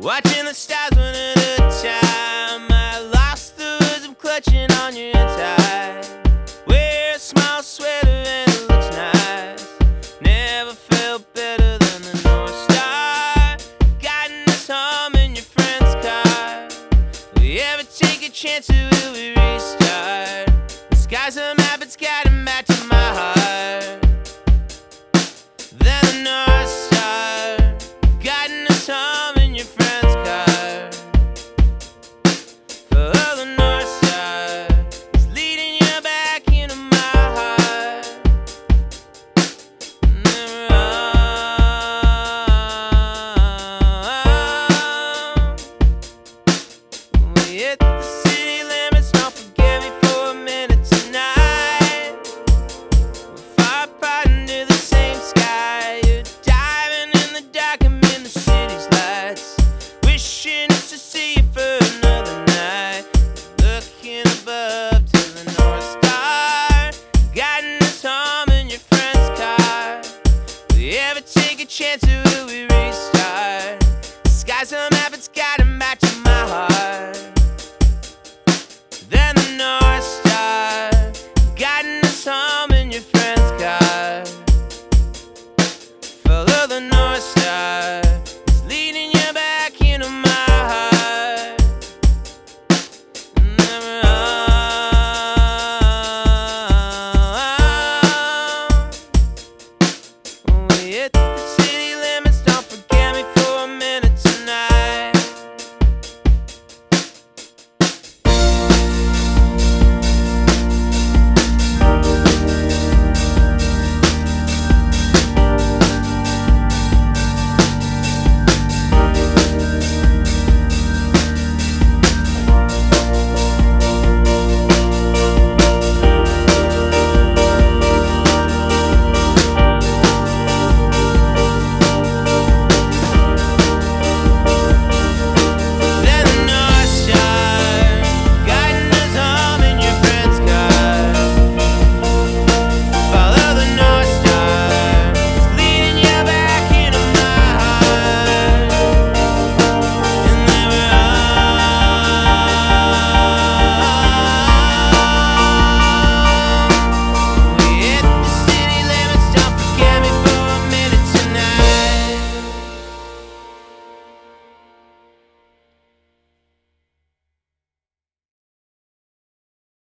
Watching the stars one at a time. I lost the words, I'm clutching on your tie. Wear a small sweater and it looks nice. Never felt better than the North Star. Guiding us home in your friend's car. We ever take a chance to